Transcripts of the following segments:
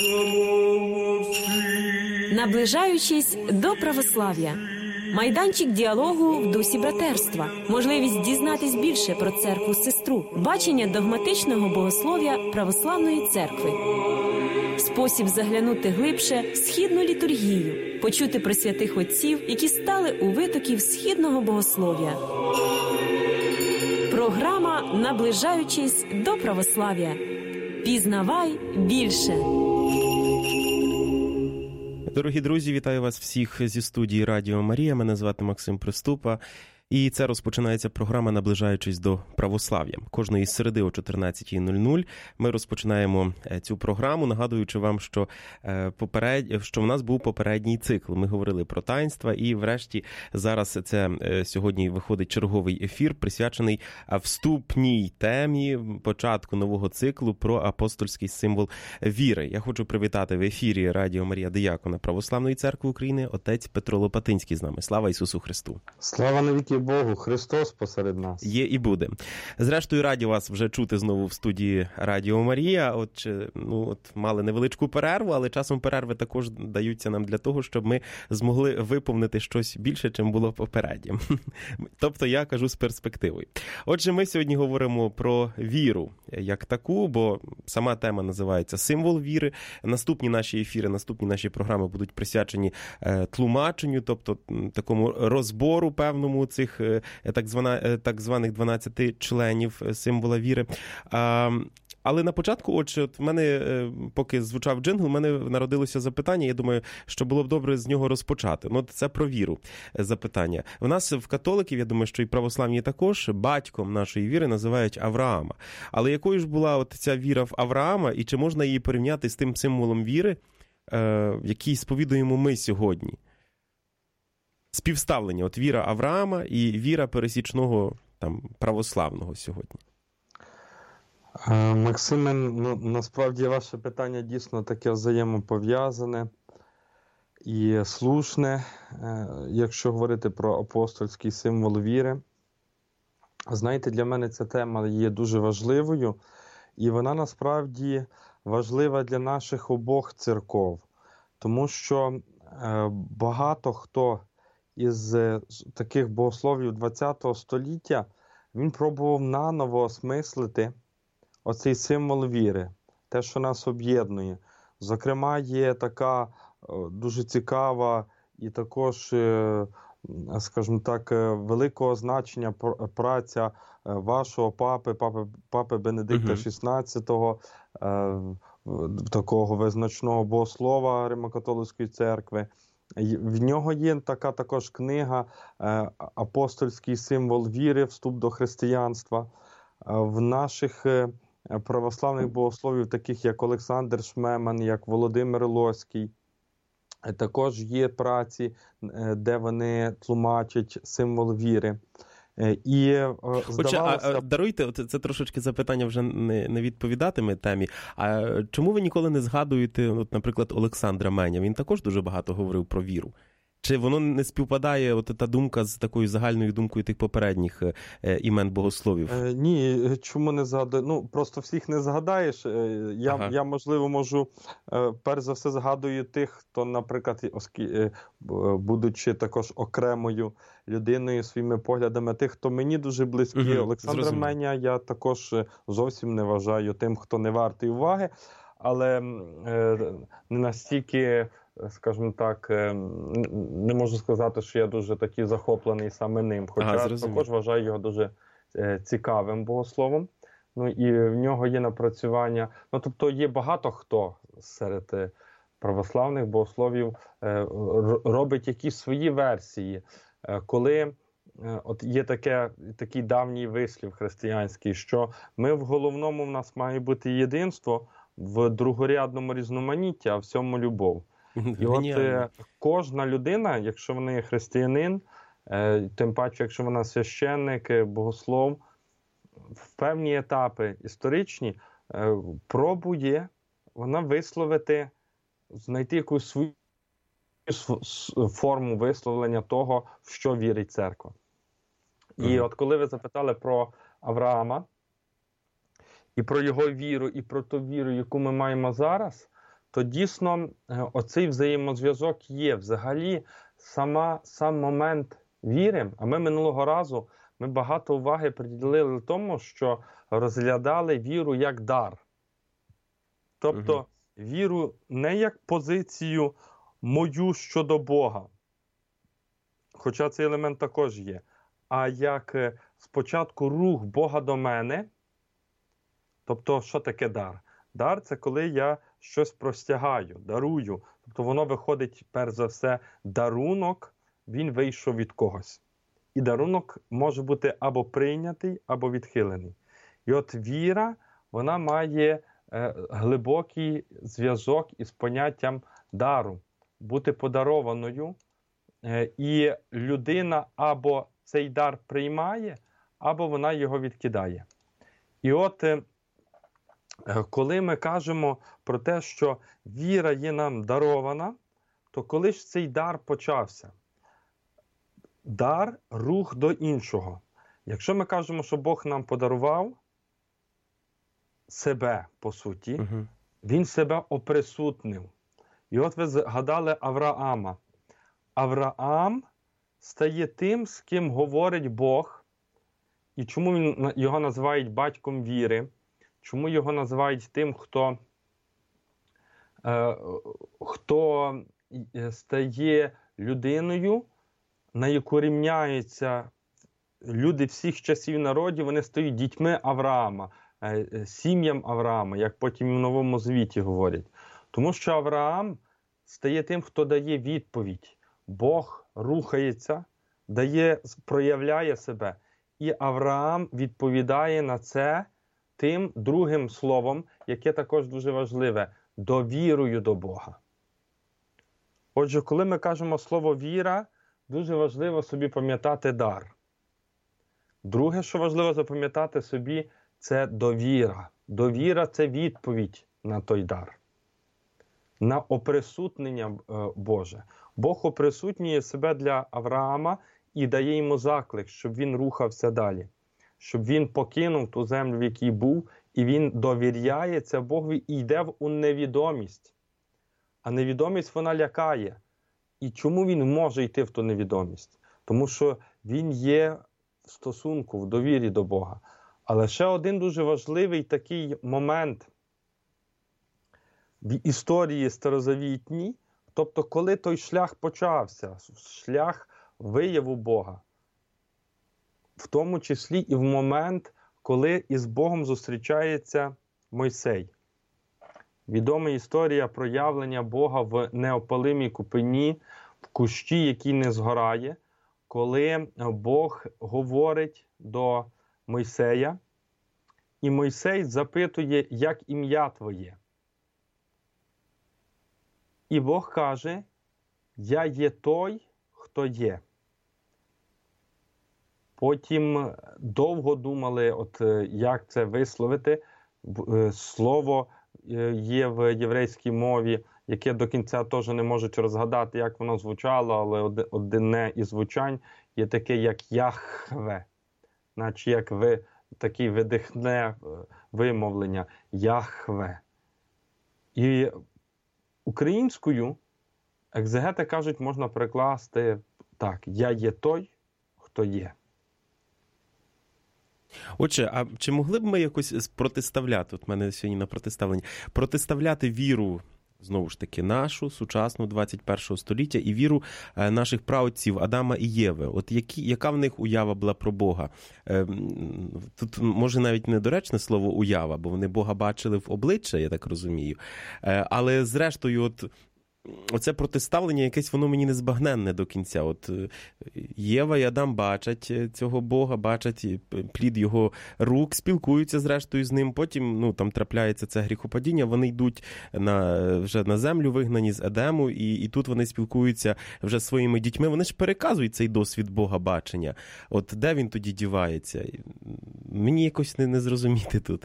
Наближаючись до православ'я. Майданчик діалогу в дусі братерства. Можливість дізнатись більше про церкву-сестру. Бачення догматичного богослов'я православної церкви. Спосіб заглянути глибше в східну літургію. Почути про святих отців, які стали у витоків східного богослов'я. Програма «Наближаючись до православ'я». Пізнавай більше. Дорогі друзі, вітаю вас всіх зі студії Радіо Марія. Мене звати Максим Приступа. І це розпочинається програма «Наближаючись до православ'я». Кожної середи о 14:00 ми розпочинаємо цю програму, нагадуючи вам, що в нас був попередній цикл. Ми говорили про таїнства і врешті зараз сьогодні виходить черговий ефір, присвячений вступній темі початку нового циклу про апостольський символ віри. Я хочу привітати в ефірі Радіо Марія диякона Православної церкви України, отець Петро Лопатинський з нами. Слава Ісусу Христу! Слава навіки Богу, Христос посеред нас. Є і буде. Зрештою, раді вас вже чути знову в студії Радіо Марія. Мали невеличку перерву, але часом перерви також даються нам для того, щоб ми змогли виповнити щось більше, чим було попередньо. Тобто я кажу з перспективою. Отже, ми сьогодні говоримо про віру як таку, бо сама тема називається «Символ віри». Наступні наші ефіри, наступні наші програми будуть присвячені тлумаченню, тобто такому розбору певному цих так званих 12 членів символа віри. Але на початку, в мене, поки звучав джингл, в мене народилося запитання, я думаю, що було б добре з нього розпочати. Це про віру запитання. У нас в католиків, я думаю, що і православні також, батьком нашої віри називають Авраама. Але якою ж була ця віра в Авраама, і чи можна її порівняти з тим символом віри, який сповідуємо ми сьогодні? Співставлення, віра Авраама і віра пересічного православного сьогодні. Максиме, насправді ваше питання дійсно таке взаємопов'язане і слушне, якщо говорити про апостольський символ віри. Знаєте, для мене ця тема є дуже важливою, і вона насправді важлива для наших обох церков, тому що багато хто із таких богословів ХХ століття, він пробував наново осмислити оцей символ віри, те, що нас об'єднує. Зокрема, є така дуже цікава і також, скажімо так, великого значення праця вашого папи Бенедикта XVI, такого визначного богослова Римо-католицької церкви. В нього є така також книга «Апостольський символ віри. Вступ до християнства». В наших православних богословів, таких як Олександр Шмеман, як Володимир Лоський, також є праці, де вони тлумачать символ віри. Даруйте, це трошечки запитання вже не відповідатиме темі. А чому ви ніколи не згадуєте, наприклад, Олександра Меня? Він також дуже багато говорив про віру. Чи воно не співпадає, та думка з такою загальною думкою тих попередніх імен богословів? Ні, чому не згадую? Просто всіх не згадаєш. Я, можливо, можу, перш за все, згадую тих, хто, наприклад, будучи також окремою людиною, своїми поглядами, тих, хто мені дуже близький. Олександра Меня я також зовсім не вважаю тим, хто не вартий уваги, але не настільки, скажімо так, не можу сказати, що я дуже такий захоплений саме ним, хоча також вважаю його дуже цікавим богословом. І в нього є напрацювання, тобто є багато хто серед православних богословів робить якісь свої версії. Коли є такий давній вислів християнський, що ми в головному, в нас має бути єдинство, в другорядному різноманіття, а в всьому любов. І кожна людина, якщо вона є християнин, тим паче, якщо вона священник, богослов, в певні етапи історичні пробує вона висловити, знайти якусь свою форму висловлення того, в що вірить церква. І от коли ви запитали про Авраама, і про його віру, і про ту віру, яку ми маємо зараз, то дійсно оцей взаємозв'язок є. Взагалі, сам момент віри, а ми минулого разу багато уваги приділили тому, що розглядали віру як дар. Тобто віру не як позицію мою щодо Бога, хоча цей елемент також є, а як спочатку рух Бога до мене. Тобто, що таке дар? Дар – це коли я щось простягаю, дарую. Тобто воно виходить, перш за все, дарунок, він вийшов від когось. І дарунок може бути або прийнятий, або відхилений. І от віра, вона має глибокий зв'язок із поняттям дару, бути подарованою. І людина або цей дар приймає, або вона його відкидає. І от коли ми кажемо про те, що віра є нам дарована, то коли ж цей дар почався? Дар – рух до іншого. Якщо ми кажемо, що Бог нам подарував себе, по суті, Він себе оприсутнив. І от ви згадали Авраама. Авраам стає тим, з ким говорить Бог. І чому його називають батьком віри? Чому його називають тим, хто стає людиною, на яку рівняються люди всіх часів народів, вони стають дітьми Авраама, сім'ям Авраама, як потім в Новому Завіті говорять. Тому що Авраам стає тим, хто дає відповідь. Бог рухається, проявляє себе. І Авраам відповідає на це тим другим словом, яке також дуже важливе – довірою до Бога. Отже, коли ми кажемо слово «віра», дуже важливо собі пам'ятати дар. Друге, що важливо запам'ятати собі, це довіра. Довіра – це відповідь на той дар. На оприсутнення Боже. Бог оприсутнює себе для Авраама і дає йому заклик, щоб він рухався далі. Щоб він покинув ту землю, в якій був, і він довіряється Богові і йде у невідомість. А невідомість, вона лякає. І чому він може йти в ту невідомість? Тому що він є в стосунку, в довірі до Бога. Але ще один дуже важливий такий момент в історії старозавітній, тобто коли той шлях почався, шлях вияву Бога, в тому числі і в момент, коли із Богом зустрічається Мойсей. Відома історія проявлення Бога в неопалимій купині, в кущі, який не згорає, коли Бог говорить до Мойсея, і Мойсей запитує, як ім'я твоє. І Бог каже, я є той, хто є. Потім довго думали, як це висловити. Слово є в єврейській мові, яке до кінця теж не можуть розгадати, як воно звучало, але одне із звучань є таке, як Яхве. Наче як такий видихне вимовлення Яхве. І українською екзегети кажуть, можна перекласти так: я є той, хто є. Отже, а чи могли б ми якось протиставляти, от в мене сьогодні на протиставленні, протиставляти віру, знову ж таки, нашу, сучасну, 21 століття, і віру наших праотців Адама і Єви? От яка в них уява була про Бога? Тут, може, навіть недоречне слово «уява», бо вони Бога бачили в обличчя, я так розумію. Але, зрештою, оце протиставлення якесь, воно мені незбагненне до кінця. От Єва і Адам бачать цього Бога, бачать плід його рук, спілкуються зрештою з ним, потім там трапляється це гріхопадіння, вони йдуть вже на землю, вигнані з Едему, і тут вони спілкуються вже зі своїми дітьми. Вони ж переказують цей досвід Бога бачення. От де він тоді дівається? Мені якось не зрозуміти тут.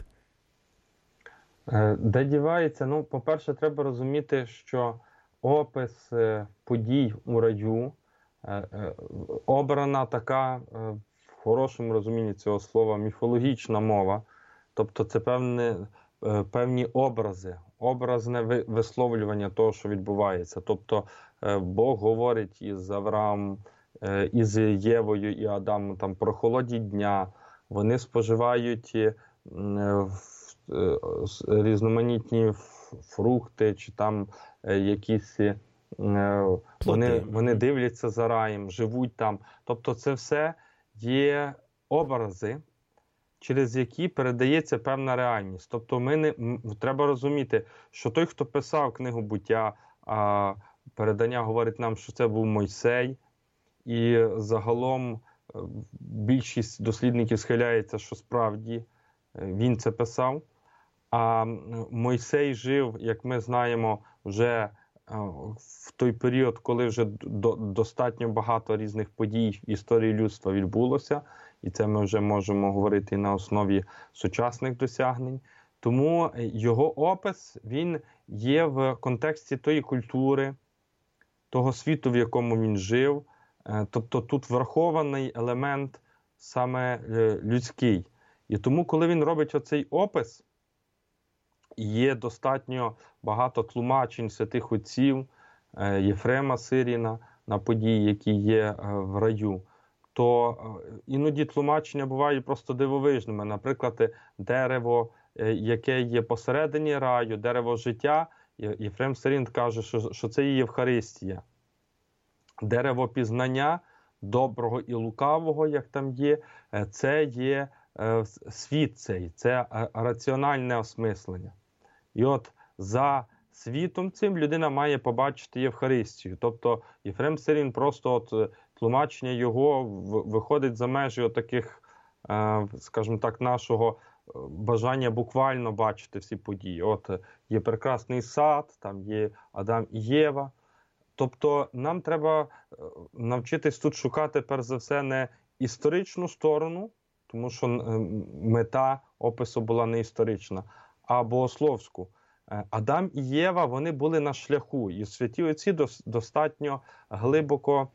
Де дівається? По-перше, треба розуміти, що опис подій у раю, обрана така, в хорошому розумінні цього слова, міфологічна мова. Тобто це певні образи, образне висловлювання того, що відбувається. Тобто Бог говорить із Авраамом, із Євою і Адамом там про холоді дня, вони споживають різноманітні фрукти чи там якісь, вони дивляться за раєм, живуть там. Тобто це все є образи, через які передається певна реальність. Тобто треба розуміти, що той, хто писав книгу «Буття», а передання говорить нам, що це був Мойсей, і загалом більшість дослідників схиляється, що справді він це писав. А Мойсей жив, як ми знаємо, вже в той період, коли вже достатньо багато різних подій в історії людства відбулося, і це ми вже можемо говорити на основі сучасних досягнень. Тому його опис, він є в контексті тої культури, того світу, в якому він жив. Тобто тут врахований елемент саме людський. І тому, коли він робить оцей опис, є достатньо багато тлумачень святих отців, Єфрема Сиріна на події, які є в раю, то іноді тлумачення бувають просто дивовижними. Наприклад, дерево, яке є посередині раю, дерево життя, Єфрем Сирін каже, що це є Євхаристія. Дерево пізнання доброго і лукавого, як там є, це є світ цей, це раціональне осмислення. І от за світом цим людина має побачити Євхаристію. Тобто Єфрем Сирін просто тлумачення його виходить за межі таких, скажімо так, нашого бажання буквально бачити всі події. От є прекрасний сад, там є Адам і Єва. Тобто нам треба навчитись тут шукати, перш за все, не історичну сторону, тому що мета опису була не історична, а богословську. Адам і Єва, вони були на шляху, і святі отці достатньо глибоко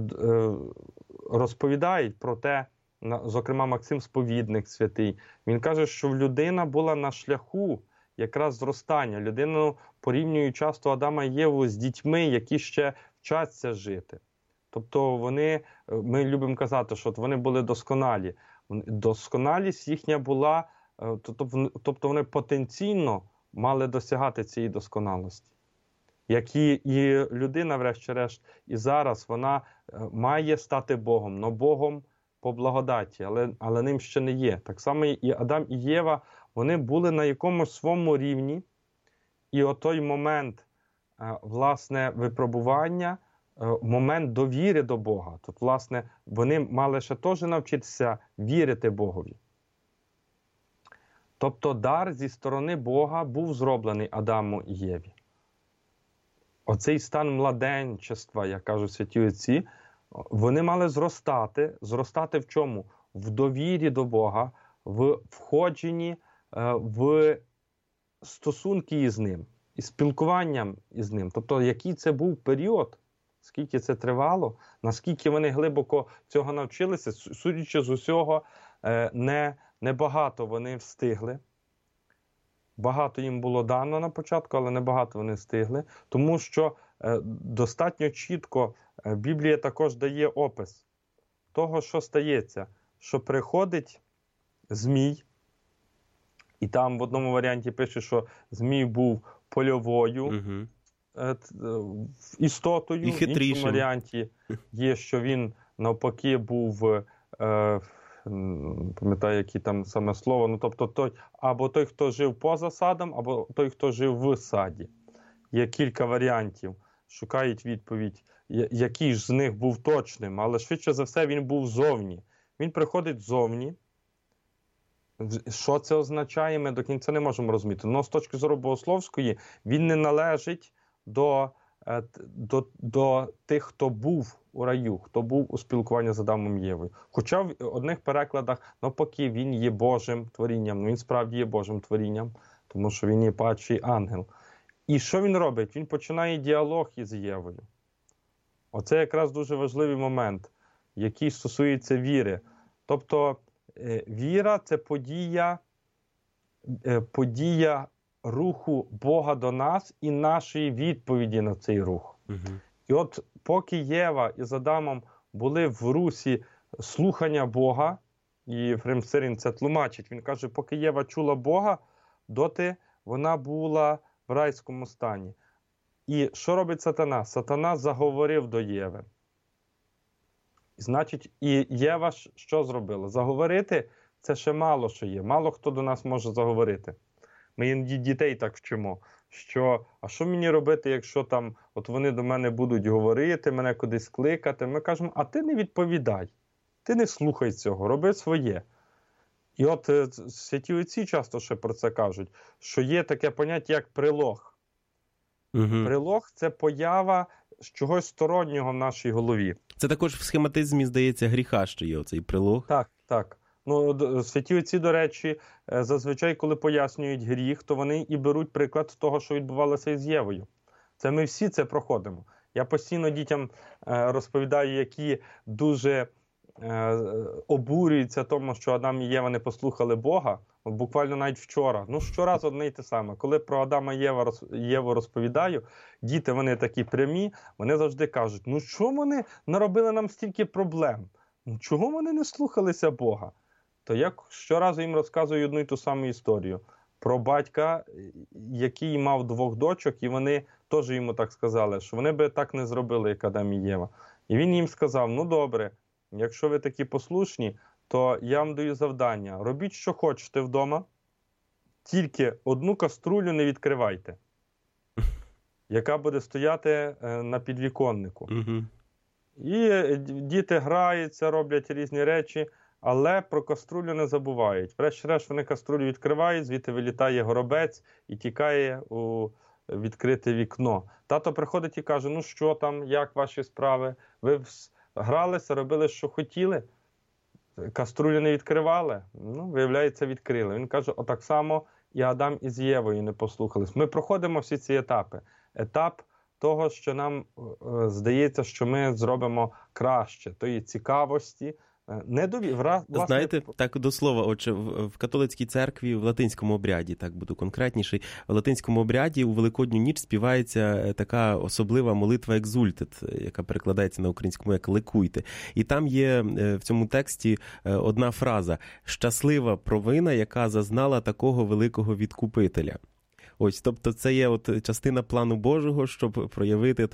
розповідають про те, зокрема Максим Сповідник святий, він каже, що людина була на шляху якраз зростання. Людину порівнюють часто Адама і Єву з дітьми, які ще вчаться жити. Тобто ми любимо казати, що вони були досконалі. Досконалість їхня була, тобто вони потенційно мали досягати цієї досконалості. Як і людина, врешті-решт, і зараз вона має стати Богом, но Богом по благодаті, але ним ще не є. Так само і Адам і Єва, вони були на якомусь своєму рівні, і отой момент, власне, випробування, момент довіри до Бога. Тут, власне, вони мали ще теж навчитися вірити Богові. Тобто дар зі сторони Бога був зроблений Адаму і Єві. Оцей стан младенчества, як кажуть святі отці, вони мали зростати. Зростати в чому? В довірі до Бога, в входженні в стосунки із Ним, і спілкуванням із Ним. Тобто, який це був період, скільки це тривало, наскільки вони глибоко цього навчилися, судячи з усього, небагато вони встигли. Багато їм було дано на початку, але небагато вони встигли, тому що достатньо чітко Біблія також дає опис того, що стається, що приходить Змій, і там в одному варіанті пише, що Змій був польовою істотою, в іншому варіанті є, що він навпаки був, пам'ятаю, яке там саме слово, ну тобто або той, хто жив поза садом, або той, хто жив в саді. Є кілька варіантів, шукають відповідь, який ж з них був точним, але швидше за все він був зовні. Він приходить зовні. Що це означає, ми до кінця не можемо розуміти. Но з точки зору богословської, він не належить до тих, хто був у раю, хто був у спілкуванні з Адамом і Євою. Хоча в одних перекладах, навпаки, він є Божим творінням. Він справді є Божим творінням, тому що він є падший ангел. І що він робить? Він починає діалог із Євою. Оце якраз дуже важливий момент, який стосується віри. Тобто віра – це подія руху Бога до нас і нашої відповіді на цей рух. І от поки Єва із Адамом були в русі слухання Бога, і Єфрем Сирин це тлумачить, він каже, поки Єва чула Бога, доти вона була в райському стані. І що робить сатана? Сатана заговорив до Єви. Значить, і Єва що зробила? Заговорити – це ще мало що є. Мало хто до нас може заговорити. Ми іноді дітей так вчимо, що, а що мені робити, якщо там, от вони до мене будуть говорити, мене кудись кликати? Ми кажемо, а ти не відповідай, ти не слухай цього, роби своє. І от святі отці часто ще про це кажуть, що є таке поняття, як прилог. Прилог – це поява чогось стороннього в нашій голові. Це також в схематизмі, здається, гріха, що є оцей прилог. Так, так. Ну, святі отці, до речі, зазвичай, коли пояснюють гріх, то вони і беруть приклад того, що відбувалося із Євою. Це ми всі це проходимо. Я постійно дітям розповідаю, які дуже обурюються тому, що Адам і Єва не послухали Бога. Буквально навіть вчора. Ну, щоразу одне й те саме. Коли про Адама і Єву розповідаю, діти, вони такі прямі, вони завжди кажуть, ну, чого вони наробили нам стільки проблем? Ну, чого вони не слухалися Бога? То я щоразу їм розказую одну й ту саму історію. Про батька, який мав 2 дочок, і вони теж йому так сказали, що вони би так не зробили, як Адам і Єва. І він їм сказав, ну добре, якщо ви такі послушні, то я вам даю завдання. Робіть, що хочете вдома, тільки одну каструлю не відкривайте, яка буде стояти на підвіконнику. І діти граються, роблять різні речі, але про каструлю не забувають. Врешті-решт вони каструлю відкривають, звідти вилітає горобець і тікає у відкрите вікно. Тато приходить і каже, ну що там, як ваші справи? Ви гралися, робили, що хотіли? Каструлю не відкривали? Ну, виявляється, відкрили. Він каже, отак само і Адам із Євою не послухались. Ми проходимо всі ці етапи. Етап того, що нам здається, що ми зробимо краще, тої цікавості, Знаєте, так до слова, отже, в католицькій церкві, в латинському обряді, так буду конкретніший, в латинському обряді у Великодню ніч співається така особлива молитва екзультет, яка перекладається на українську як «ликуйте». І там є в цьому тексті одна фраза «щаслива провина, яка зазнала такого великого відкупителя». Ось, тобто це є от частина плану Божого, щоб проявити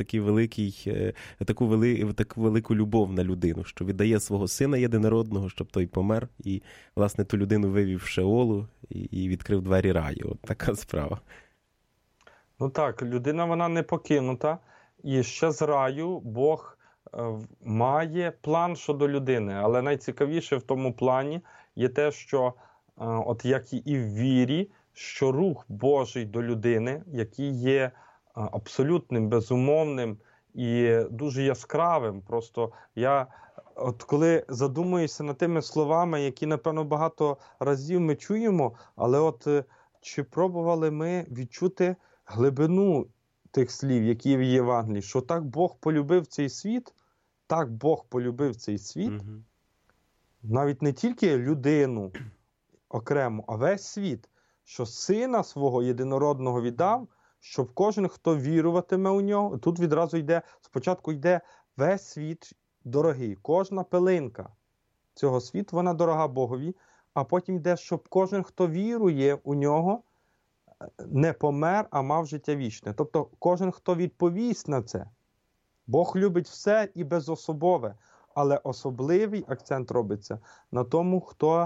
таку велику любов на людину, що віддає свого сина єдинородного, щоб той помер, і, власне, ту людину вивів з Шеолу і відкрив двері раю. От така справа. Ну так, людина, вона не покинута, і ще з раю Бог має план щодо людини, але найцікавіше в тому плані є те, що, от як і в вірі, що рух Божий до людини, який є абсолютним, безумовним і дуже яскравим. Просто я, от коли задумуюся над тими словами, які, напевно, багато разів ми чуємо, але от чи пробували ми відчути глибину тих слів, які є в Євангелії, що так Бог полюбив цей світ, так Бог полюбив цей світ, навіть не тільки людину окремо, а весь світ, що сина свого єдинородного віддав, щоб кожен, хто віруватиме у нього, тут відразу йде, спочатку йде весь світ дорогий, кожна пилинка цього світу, вона дорога Богові, а потім йде, щоб кожен, хто вірує у нього, не помер, а мав життя вічне. Тобто кожен, хто відповість на це. Бог любить все і безособове, але особливий акцент робиться на тому, хто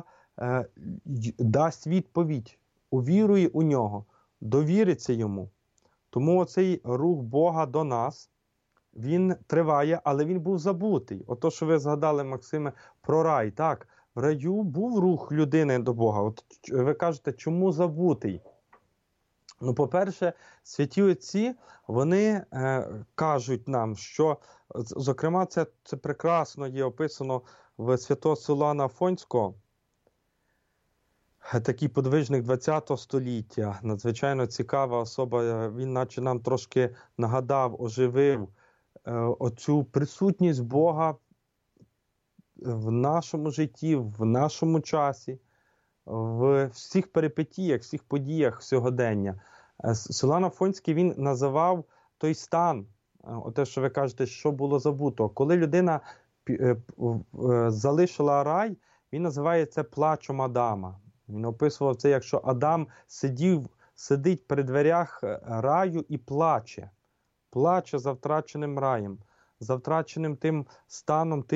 дасть відповідь, увірує у нього, довіриться йому. Тому оцей рух Бога до нас, він триває, але він був забутий. Ото, що ви згадали, Максиме, про рай. Так, в раю був рух людини до Бога. От ви кажете, чому забутий? Ну, по-перше, святі отці, вони кажуть нам, що, зокрема, це прекрасно є описано в святого Силуана Афонського, такий подвижник ХХ століття, надзвичайно цікава особа, він наче нам трошки нагадав, оживив оцю присутність Бога в нашому житті, в нашому часі, в всіх перипетіях, всіх подіях сьогодення. Силуан Афонський, він називав той стан, те, що ви кажете, що було забуто. Коли людина залишила рай, він називає це плачем Адама. Він описував це, якщо Адам сидить при дверях раю і плаче. Плаче за втраченим раєм, за втраченим тим станом,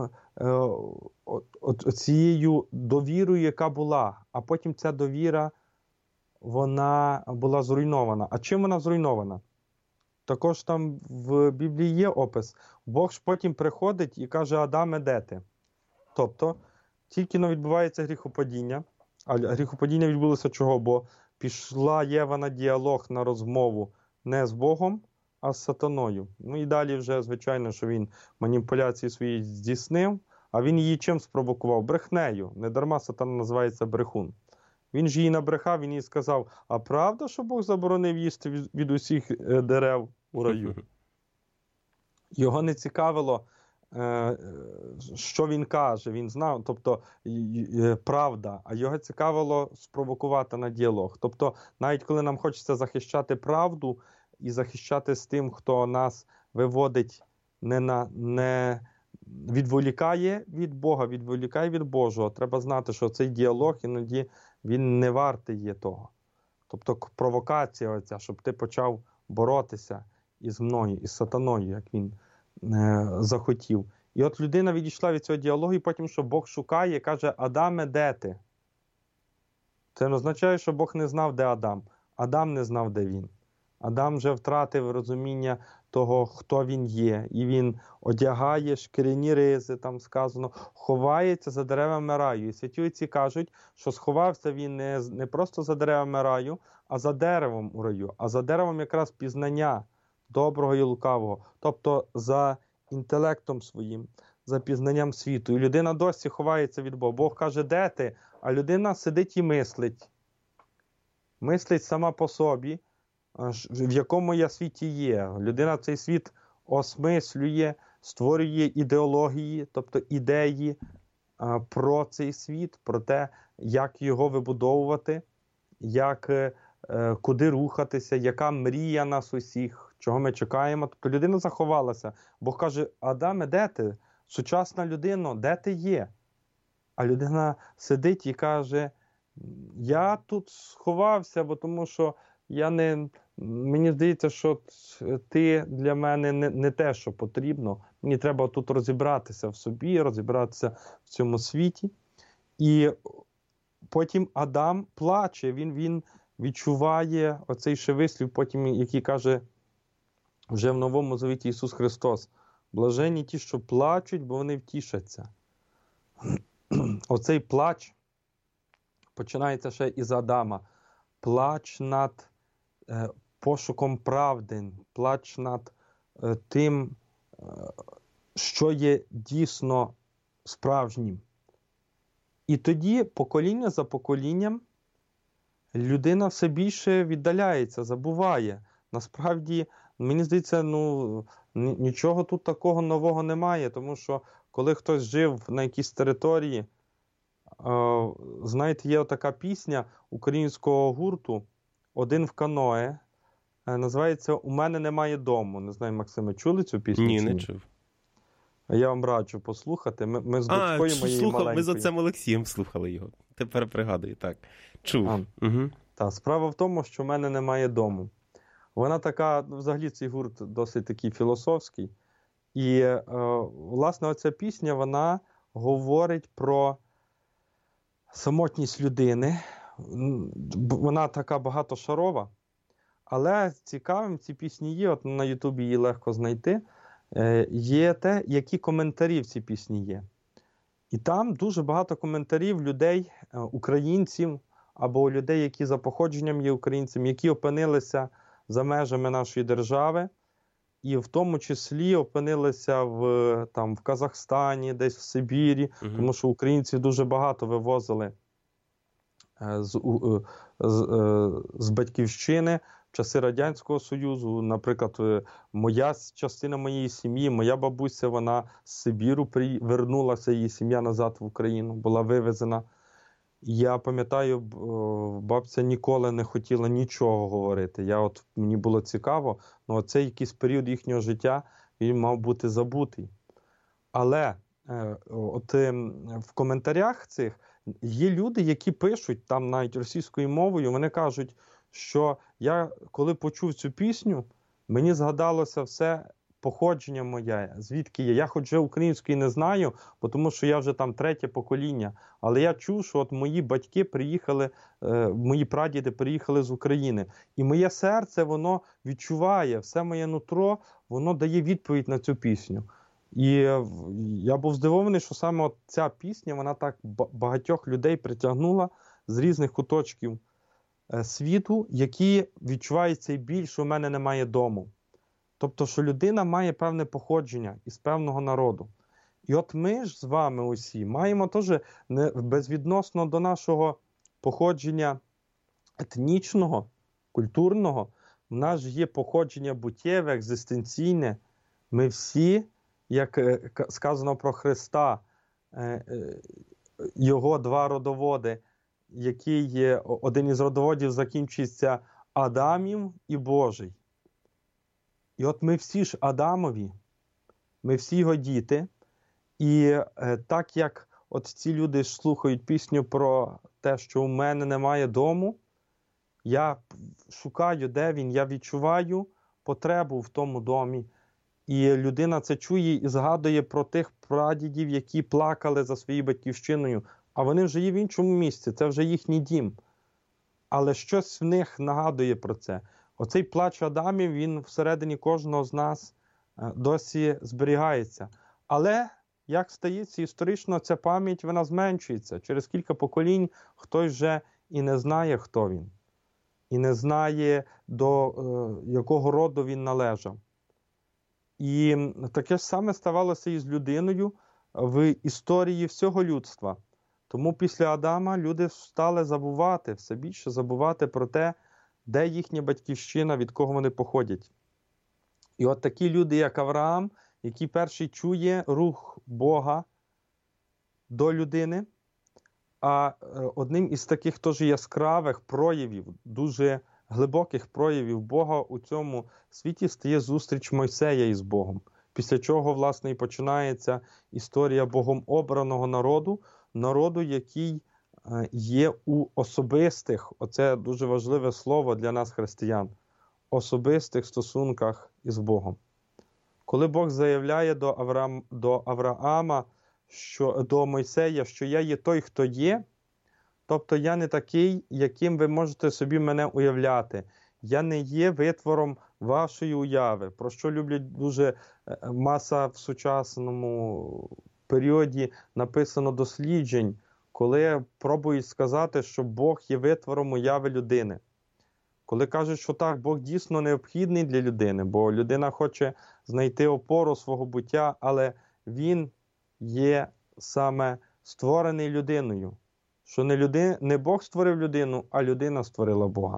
цією довірою, яка була. А потім ця довіра, вона була зруйнована. А чим вона зруйнована? Також там в Біблії є опис. Бог ж потім приходить і каже: Адаме, де ти? Тобто, тільки відбувається гріхопадіння. А гріхопадіння відбулося чого? Бо пішла Єва на діалог, на розмову не з Богом, а з сатаною. Ну і далі вже, звичайно, що він маніпуляції свої здійснив, а він її чим спровокував? Брехнею. Недарма сатана називається брехун. Він ж її набрехав, він їй сказав: а правда, що Бог заборонив їсти від усіх дерев у раю? Його не цікавило, що він каже, він знав, тобто правда, а його цікавило спровокувати на діалог. Тобто навіть коли нам хочеться захищати правду і захищати з тим, хто нас виводить, не відволікає від Бога, відволікає від Божого, треба знати, що цей діалог іноді він не вартий є того. Тобто провокація оця, щоб ти почав боротися із мною, із сатаною, як він захотів. І от людина відійшла від цього діалогу, і потім, що Бог шукає, каже: Адаме, де ти? Це не означає, що Бог не знав, де Адам. Адам не знав, де він. Адам вже втратив розуміння того, хто він є. І він одягає шкіряні ризи, там сказано, ховається за деревами раю. І святі отці кажуть, що сховався він не просто за деревами раю, а за деревом у раю. А за деревом якраз пізнання доброго і лукавого. Тобто за інтелектом своїм, за пізнанням світу. І людина досі ховається від Бога. Бог каже: де ти? А людина сидить і мислить. Мислить сама по собі, в якому я світі є. Людина цей світ осмислює, створює ідеології, тобто ідеї про цей світ, про те, як його вибудовувати, куди рухатися, яка мрія нас усіх, чого ми чекаємо. Тобто людина заховалася. Бог каже: Адаме, де ти? Сучасна людина, де ти є? А людина сидить і каже: я тут сховався, бо тому що мені здається, що ти для мене не те, що потрібно. Мені треба тут розібратися в собі, розібратися в цьому світі. І потім Адам плаче, він відчуває оцей ще вислів, потім, який каже вже в Новому Завіті Ісус Христос: блаженні ті, що плачуть, бо вони втішаться. Оцей плач починається ще із Адама. Плач над пошуком правди, плач над тим, що є дійсно справжнім. І тоді, покоління за поколінням, людина все більше віддаляється, забуває. Насправді, мені здається, нічого тут такого нового немає, тому що коли хтось жив на якійсь території, знаєте, є така пісня українського гурту «Один в каное», називається «У мене немає дому». Не знаю, Максиме, чули цю пісню? Ні, не чув. Я вам раджу послухати. Ми з дочкою моєю маленькою. Ми з отцем Олексієм слухали його. Тепер пригадую, так. Чув. Угу. Так, справа в тому, що в мене немає дому. Вона така, взагалі цей гурт досить такий філософський. І, власне, оця пісня, вона говорить про самотність людини. Вона така багатошарова. Але цікавим ці пісні є, от на Ютубі її легко знайти, є те, які коментарі в цій пісні є. І там дуже багато коментарів людей, українців, або людей, які за походженням є українцями, які опинилися за межами нашої держави, і в тому числі опинилися в Казахстані, десь в Сибірі, тому що українці дуже багато вивозили з батьківщини в часи Радянського Союзу. Наприклад, частина моєї сім'ї, моя бабуся, вона з Сибіру вернулася, її сім'я назад в Україну, була вивезена. Я пам'ятаю, бабця ніколи не хотіла нічого говорити. Мені було цікаво, але цей якийсь період їхнього життя, він мав бути забутий. Але в коментарях цих є люди, які пишуть, там навіть російською мовою, вони кажуть, що я, коли почув цю пісню, мені згадалося все походження моє, звідки я. Я хоч вже української не знаю, тому що я вже там третє покоління, але я чув, що мої батьки приїхали, мої прадіди приїхали з України. І моє серце, воно відчуває, все моє нутро, воно дає відповідь на цю пісню. І я був здивований, що саме ця пісня, вона так багатьох людей притягнула з різних куточків світу, які відчувають цей біль, що в мене немає дому. Тобто, що людина має певне походження із певного народу. І ми ж з вами усі маємо теж безвідносно до нашого походження етнічного, культурного, в нас ж є походження буттєве, екзистенційне. Ми всі, як сказано про Христа, його два родоводи, який один із родоводів закінчується Адамів і Божий. І ми всі ж Адамові, ми всі його діти. І так як ці люди слухають пісню про те, що у мене немає дому, я шукаю, де він, я відчуваю потребу в тому домі. І людина це чує і згадує про тих прадідів, які плакали за своєю батьківщиною, а вони вже є в іншому місці, це вже їхній дім. Але щось в них нагадує про це. Оцей плач Адамів, він всередині кожного з нас досі зберігається. Але, як стається історично, ця пам'ять, вона зменшується. Через кілька поколінь хтось вже і не знає, хто він. І не знає, до якого роду він належав. І таке ж саме ставалося і з людиною в історії всього людства. Тому після Адама люди стали забувати, все більше забувати про те, де їхня батьківщина, від кого вони походять. І такі люди, як Авраам, який перший чує рух Бога до людини, а одним із таких теж яскравих проявів, дуже глибоких проявів Бога у цьому світі стає зустріч Мойсея із Богом. Після чого, власне, і починається історія Богом обраного народу, який є у особистих, оце дуже важливе слово для нас, християн, особистих стосунках із Богом. Коли Бог заявляє до Авраама, до Мойсея, що я є той, хто є, тобто я не такий, яким ви можете собі мене уявляти. Я не є витвором вашої уяви, про що люблять дуже маса в сучасному періоді написано досліджень, коли пробують сказати, що Бог є витвором уяви людини. Коли кажуть, що так, Бог дійсно необхідний для людини, бо людина хоче знайти опору свого буття, але він є саме створений людиною. Що не Бог створив людину, а людина створила Бога.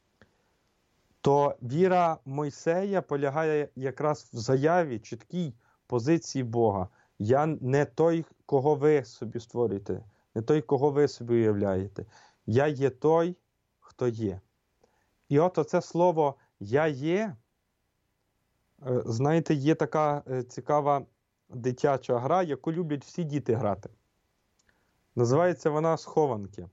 То віра Мойсея полягає якраз в заяві, чіткій позиції Бога. Я не той, кого ви собі створюєте, не той, кого ви собі уявляєте. Я є той, хто є. І оце слово «я є», знаєте, є така цікава дитяча гра, яку люблять всі діти грати. Називається вона «Схованки».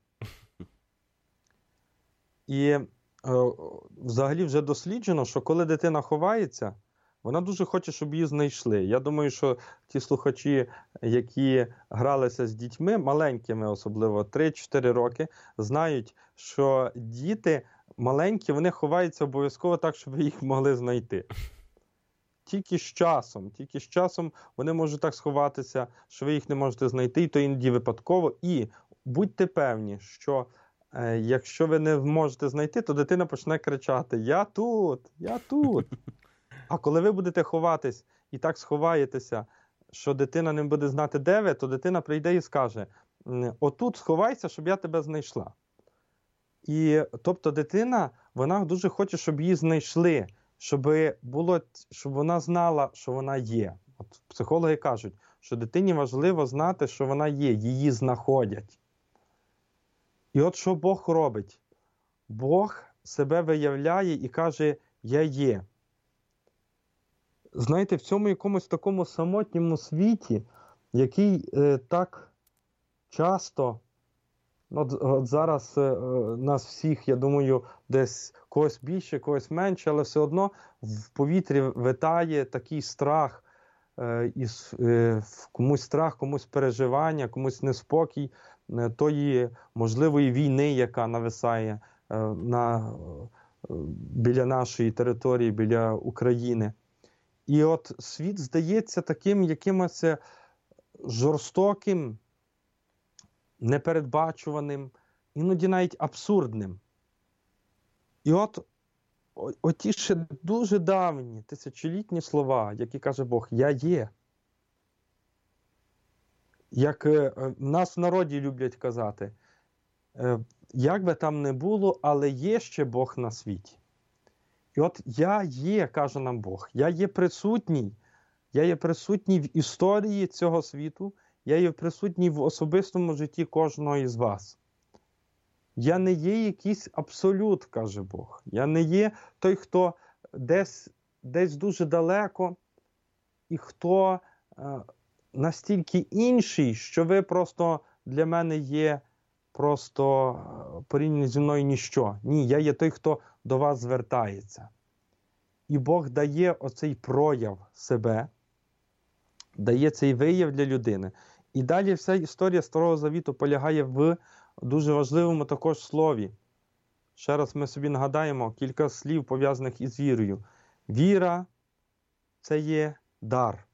І взагалі вже досліджено, що коли дитина ховається, вона дуже хоче, щоб її знайшли. Я думаю, що ті слухачі, які гралися з дітьми, маленькими особливо, 3-4 роки, знають, що діти маленькі, вони ховаються обов'язково так, щоб їх могли знайти. Тільки з часом вони можуть так сховатися, що ви їх не можете знайти, і то іноді випадково. І будьте певні, що якщо ви не можете знайти, то дитина почне кричати «Я тут! Я тут!». А коли ви будете ховатись і так сховаєтеся, що дитина не буде знати, де ви, то дитина прийде і скаже «Отут сховайся, щоб я тебе знайшла». І, тобто дитина, вона дуже хоче, щоб її знайшли, щоб вона знала, що вона є. От психологи кажуть, що дитині важливо знати, що вона є, її знаходять. І от що Бог робить? Бог себе виявляє і каже: «Я є». Знаєте, в цьому якомусь такому самотньому світі, який так часто, от зараз нас всіх, я думаю, десь когось більше, когось менше, але все одно в повітрі витає такий страх, комусь страх, комусь переживання, комусь неспокій тої можливої війни, яка нависає біля нашої території, біля України. І от світ здається таким якимось жорстоким, непередбачуваним, іноді навіть абсурдним. І от оті ще дуже давні, тисячолітні слова, які каже Бог: «Я є». Як нас в народі люблять казати, як би там не було, але є ще Бог на світі. І от я є, каже нам Бог, я є присутній в історії цього світу, я є присутній в особистому житті кожного із вас. Я не є якийсь абсолют, каже Бог. Я не є той, хто десь дуже далеко, і хто настільки інший, що ви просто для мене є просто порівняно зі мною ніщо. Ні, я є той, хто до вас звертається. І Бог дає оцей прояв себе, дає цей вияв для людини. І далі вся історія Старого Завіту полягає в дуже важливому також слові. Ще раз ми собі нагадаємо кілька слів, пов'язаних із вірою. Віра – це є дар.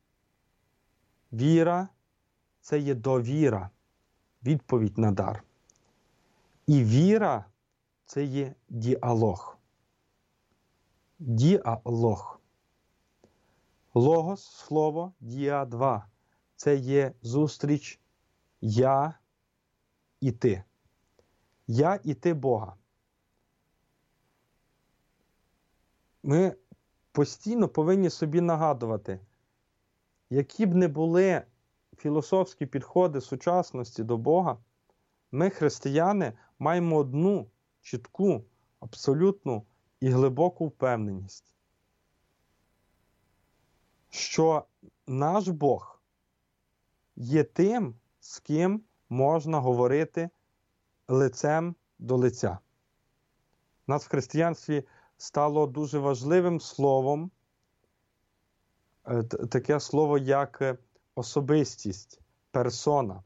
Віра – це є довіра, відповідь на дар. І віра – це є діалог. Діалог. Логос, слово, діа-два. Це є зустріч я і ти. Я і ти Бога. Ми постійно повинні собі нагадувати, які б не були філософські підходи сучасності до Бога, ми, християни, маємо одну чітку, абсолютну і глибоку впевненість, що наш Бог є тим, з ким можна говорити лицем до лиця. У нас в християнстві стало дуже важливим словом таке слово, як особистість, персона.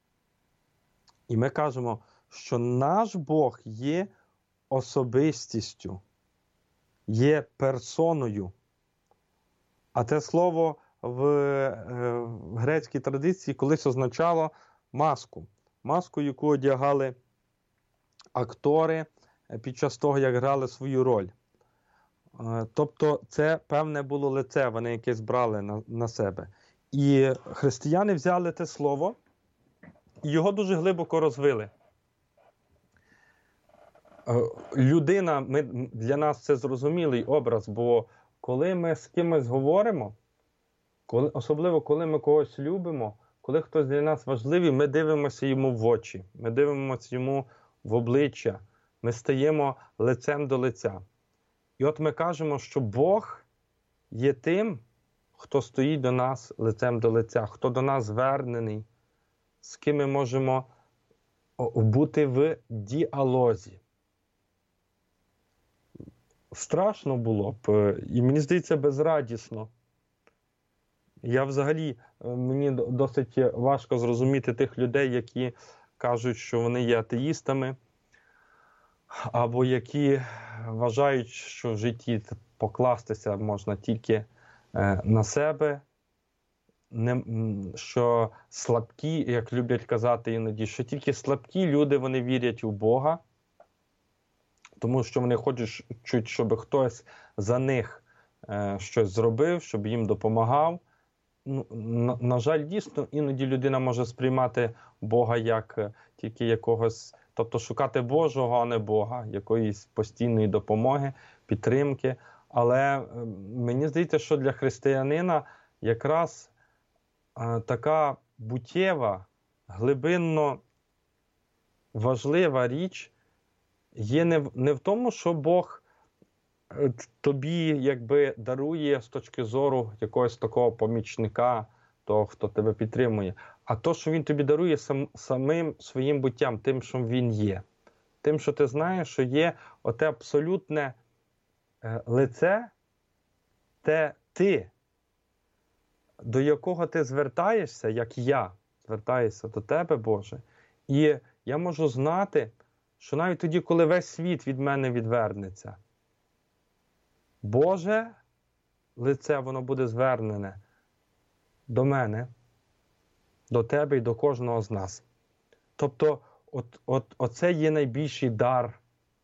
І ми кажемо, що наш Бог є особистістю, є персоною. А те слово в грецькій традиції колись означало маску. Маску, яку одягали актори під час того, як грали свою роль. Тобто це певне було лице, вони якесь брали на себе. І християни взяли те слово і його дуже глибоко розвили. Людина, для нас це зрозумілий образ, бо коли ми з кимось говоримо, особливо коли ми когось любимо, коли хтось для нас важливий, ми дивимося йому в очі, ми дивимося йому в обличчя, ми стаємо лицем до лиця. І от ми кажемо, що Бог є тим, хто стоїть до нас лицем до лиця, хто до нас звернений, з ким ми можемо бути в діалозі. Страшно було б, і мені здається, безрадісно. Мені досить важко зрозуміти тих людей, які кажуть, що вони є атеїстами, або які вважають, що в житті покластися можна тільки на себе, що слабкі, як люблять казати іноді, що тільки слабкі люди, вони вірять у Бога, тому що вони хочуть, щоб хтось за них щось зробив, щоб їм допомагав. На жаль, дійсно, іноді людина може сприймати Бога як тільки якогось, тобто шукати Божого, а не Бога, якоїсь постійної допомоги, підтримки. Але мені здається, що для християнина якраз така буттєва, глибинно важлива річ є не в тому, що Бог тобі якби дарує з точки зору якогось такого помічника, того, хто тебе підтримує, а то, що він тобі дарує самим своїм буттям, тим, що він є. Тим, що ти знаєш, що є оте абсолютне лице, те ти, до якого ти звертаєшся, як я звертаюся до тебе, Боже. І я можу знати, що навіть тоді, коли весь світ від мене відвернеться, Боже лице, воно буде звернене до мене, до тебе і до кожного з нас. Тобто, оце є найбільший дар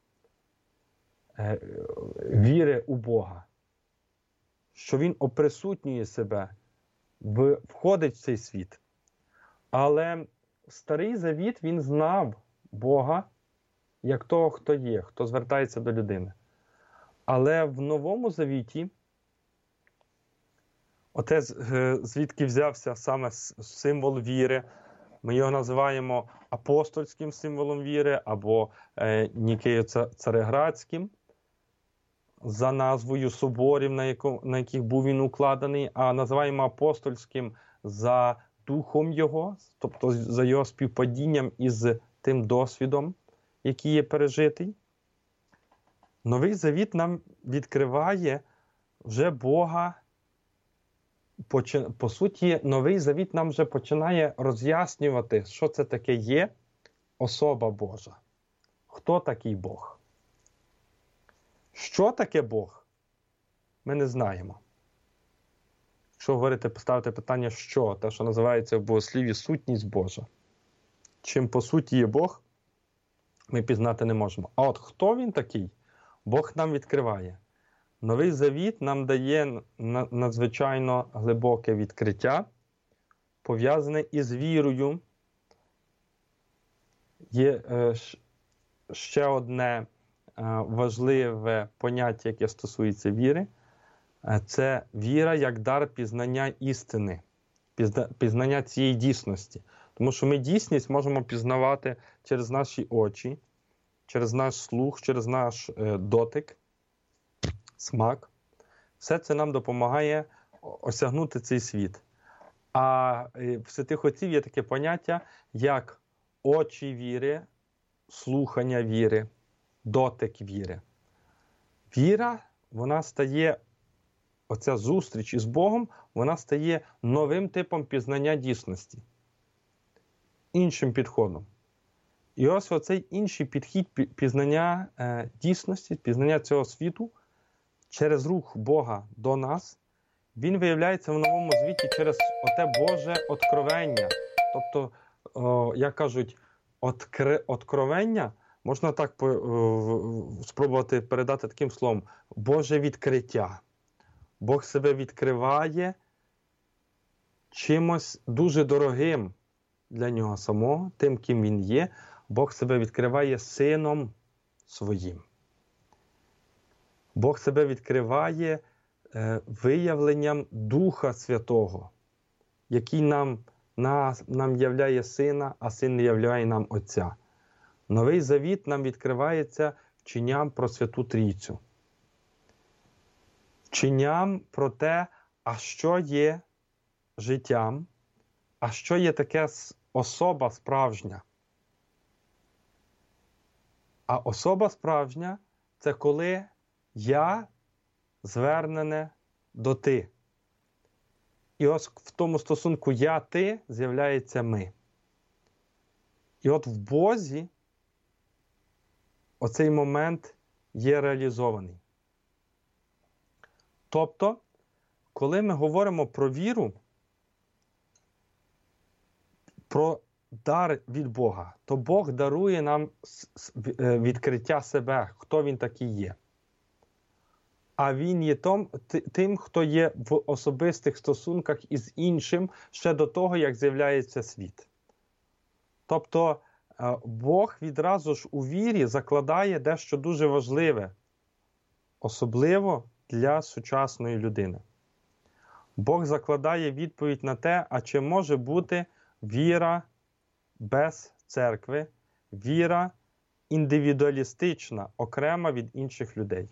віри у Бога. Що Він оприсутнює себе, входить в цей світ. Але Старий Завіт, він знав Бога як того, хто є, хто звертається до людини. Але в Новому Завіті, оте звідки взявся саме символ віри, ми його називаємо апостольським символом віри або Нікею-Цареградським, за назвою соборів, на яких був він укладений, а називаємо апостольським за духом його, тобто за його співпадінням із тим досвідом, який є пережитий. Новий Завіт нам відкриває вже Бога. По суті, Новий Завіт нам вже починає роз'яснювати, що це таке є особа Божа. Хто такий Бог? Що таке Бог? Ми не знаємо. Якщо говорити, поставити питання «що?», те, що називається в богослів'ї сутність Божа. Чим по суті є Бог, ми пізнати не можемо. А от хто він такий? Бог нам відкриває. Новий Завіт нам дає надзвичайно глибоке відкриття, пов'язане із вірою. Є ще одне важливе поняття, яке стосується віри. Це віра як дар пізнання істини, пізнання цієї дійсності. Тому що ми дійсність можемо пізнавати через наші очі, через наш слух, через наш дотик, смак. Все це нам допомагає осягнути цей світ. А в святих отців є таке поняття, як очі віри, слухання віри, дотик віри. Віра, вона стає, оця зустріч із Богом, вона стає новим типом пізнання дійсності. Іншим підходом. І ось оцей інший підхід пізнання дійсності, пізнання цього світу, через рух Бога до нас, він виявляється в Новому Завіті через оте Боже откровення. Тобто, як кажуть, откровення, можна так спробувати передати таким словом, Боже відкриття. Бог себе відкриває чимось дуже дорогим для нього самого, тим, ким він є. Бог себе відкриває Сином Своїм. Бог себе відкриває виявленням Духа Святого, який нам являє Сина, а Син являє нам Отця. Новий Завіт нам відкривається вченням про Святу Трійцю. Вченням про те, а що є життям, а що є таке особа справжня. А особа справжня – це коли я звернене до ти. І ось в тому стосунку я-ти з'являється ми. І от в Бозі оцей момент є реалізований. Тобто, коли ми говоримо про віру, про дар від Бога, то Бог дарує нам відкриття себе, хто Він такий є. А Він є тим, хто є в особистих стосунках із іншим ще до того, як з'являється світ. Тобто, Бог відразу ж у вірі закладає дещо дуже важливе, особливо для сучасної людини. Бог закладає відповідь на те, а чи може бути віра без церкви, віра індивідуалістична, окрема від інших людей.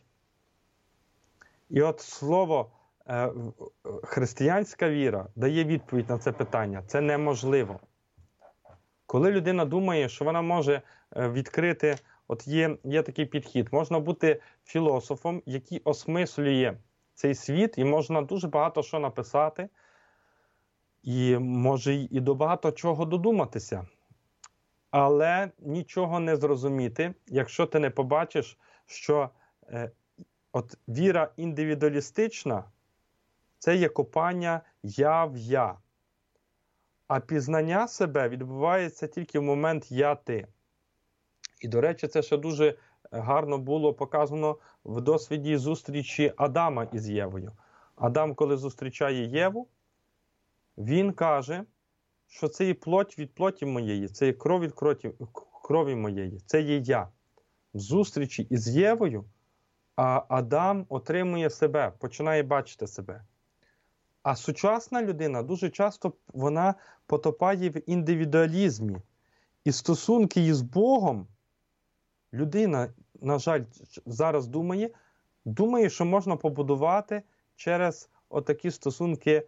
І от слово християнська віра дає відповідь на це питання. Це неможливо. Коли людина думає, що вона може відкрити, от є такий підхід, можна бути філософом, який осмислює цей світ, і можна дуже багато що написати, і може і до багато чого додуматися. Але нічого не зрозуміти, якщо ти не побачиш, що от віра індивідуалістична – це є копання «я в я». А пізнання себе відбувається тільки в момент «я-ти». І, до речі, це ще дуже гарно було показано в досвіді зустрічі Адама із Євою. Адам, коли зустрічає Єву, він каже, що це є плоть від плоті моєї, це є кров від крові моєї, це є я. В зустрічі із Євою Адам отримує себе, починає бачити себе. А сучасна людина дуже часто вона потопає в індивідуалізмі. І стосунки із Богом людина, на жаль, зараз думає, що можна побудувати через отакі стосунки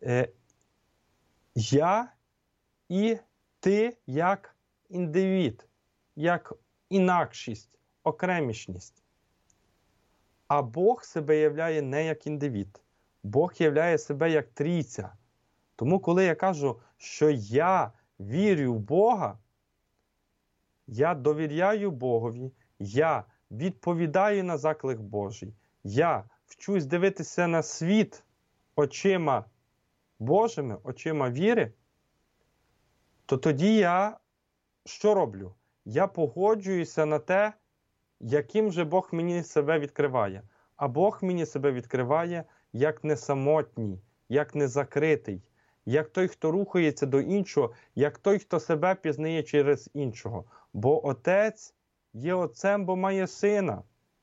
я і ти як індивід, як інакшість, окремішність. А Бог себе являє не як індивід. Бог являє себе як трійця. Тому коли я кажу, що я вірю в Бога, я довіряю Богові, я відповідаю на заклик Божий, я вчусь дивитися на світ очима Божими, очима віри, то тоді я що роблю? Я погоджуюся на те, яким же Бог мені себе відкриває. А Бог мені себе відкриває як не самотній, як не закритий, як той, хто рухається до іншого, як той, хто себе пізнає через іншого. Бо Отець є Отцем, бо має Сина.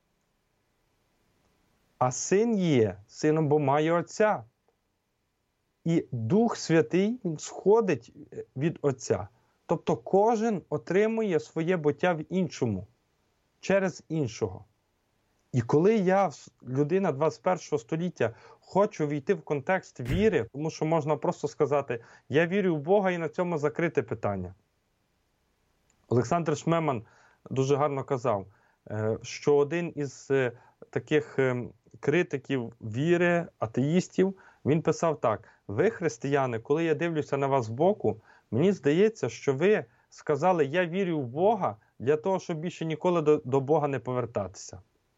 А Син є Сином, бо має Отця. І Дух Святий сходить від Отця. Тобто кожен отримує своє буття в іншому, через іншого. І коли я, людина 21 століття, хочу війти в контекст віри, тому що можна просто сказати, я вірю в Бога і на цьому закрите питання. Олександр Шмеман дуже гарно казав, що один із таких критиків віри, атеїстів, він писав так: ви, християни, коли я дивлюся на вас збоку, мені здається, що ви сказали, я вірю в Бога для того, щоб більше ніколи до Бога не повертатися.